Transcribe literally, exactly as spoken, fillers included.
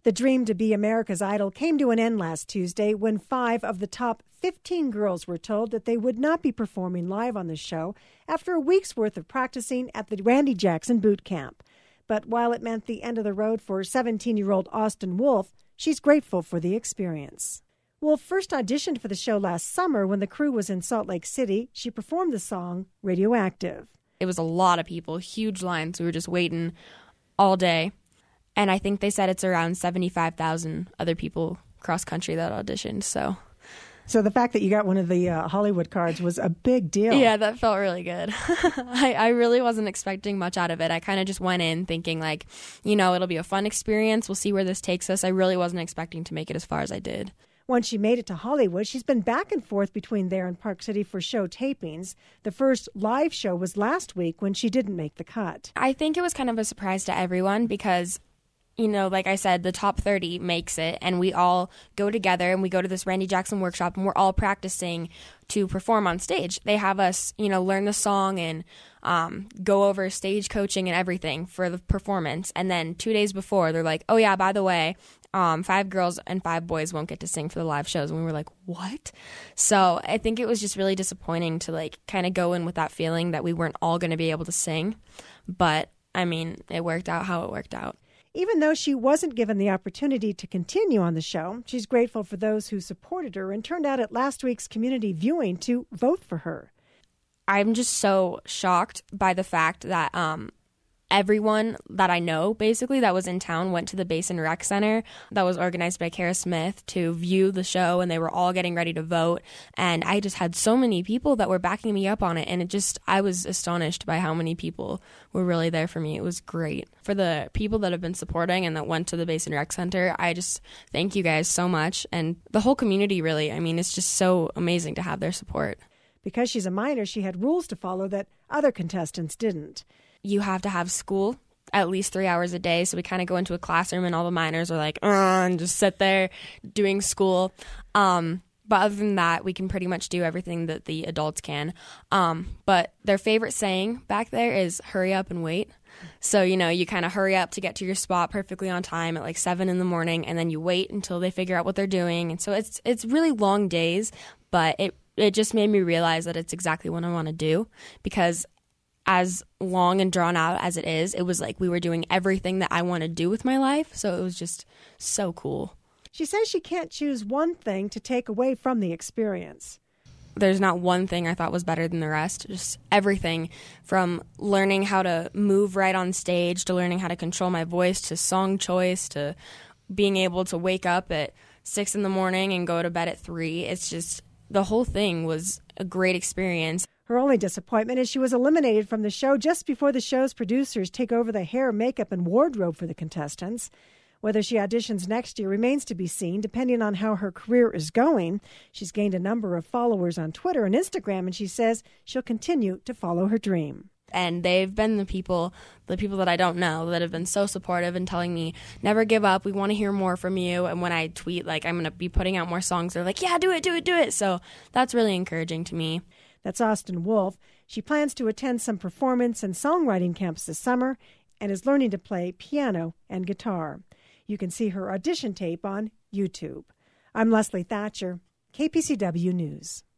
The dream to be America's Idol came to an end last Tuesday when five of the top fifteen girls were told that they would not be performing live on the show after a week's worth of practicing at the Randy Jackson boot camp. But while it meant the end of the road for seventeen-year-old Austin Wolf, she's grateful for the experience. Wolf first auditioned for the show last summer when the crew was in Salt Lake City. She performed the song Radioactive. It was a lot of people, huge lines. We were just waiting all day. And I think they said it's around seventy-five thousand other people cross-country that auditioned, so... So the fact that you got one of the uh, Hollywood cards was a big deal. Yeah, that felt really good. I, I really wasn't expecting much out of it. I kind of just went in thinking, like, you know, it'll be a fun experience. We'll see where this takes us. I really wasn't expecting to make it as far as I did. Once she made it to Hollywood, she's been back and forth between there and Park City for show tapings. The first live show was last week when she didn't make the cut. I think it was kind of a surprise to everyone because... You know, like I said, the top thirty makes it, and we all go together, and we go to this Randy Jackson workshop, and we're all practicing to perform on stage. They have us, you know, learn the song and um, go over stage coaching and everything for the performance. And then two days before, they're like, oh, yeah, by the way, um, five girls and five boys won't get to sing for the live shows. And we were like, what? So I think it was just really disappointing to, like, kind of go in with that feeling that we weren't all going to be able to sing. But, I mean, it worked out how it worked out. Even though she wasn't given the opportunity to continue on the show, she's grateful for those who supported her and turned out at last week's community viewing to vote for her. I'm just so shocked by the fact that um, everyone that I know, basically, that was in town went to the Basin Rec Center that was organized by Kara Smith to view the show, and they were all getting ready to vote. And I just had so many people that were backing me up on it, and it just, I was astonished by how many people were really there for me. It was great. For the people that have been supporting and that went to the Basin Rec Center, I just thank you guys so much. And the whole community, really, I mean, it's just so amazing to have their support. Because she's a minor, she had rules to follow that other contestants didn't. You have to have school at least three hours a day. So we kind of go into a classroom and all the minors are like, uh, and just sit there doing school. Um, but other than that, we can pretty much do everything that the adults can. Um, but their favorite saying back there is hurry up and wait. So, you know, you kind of hurry up to get to your spot perfectly on time at like seven in the morning, and then you wait until they figure out what they're doing. And so it's it's really long days, but it, it just made me realize that it's exactly what I want to do, because as long and drawn out as it is, it was like we were doing everything that I want to do with my life. So it was just so cool. She says she can't choose one thing to take away from the experience. There's not one thing I thought was better than the rest. Just everything from learning how to move right on stage to learning how to control my voice to song choice to being able to wake up at six in the morning and go to bed at three. It's just the whole thing was a great experience. Her only disappointment is she was eliminated from the show just before the show's producers take over the hair, makeup, and wardrobe for the contestants. Whether she auditions next year remains to be seen, depending on how her career is going. She's gained a number of followers on Twitter and Instagram, and she says she'll continue to follow her dream. And they've been the people, the people that I don't know, that have been so supportive and telling me, never give up, we want to hear more from you. And when I tweet, like, I'm going to be putting out more songs, they're like, yeah, do it, do it, do it. So that's really encouraging to me. That's Austin Wolf. She plans to attend some performance and songwriting camps this summer and is learning to play piano and guitar. You can see her audition tape on YouTube. I'm Leslie Thatcher, K P C W News.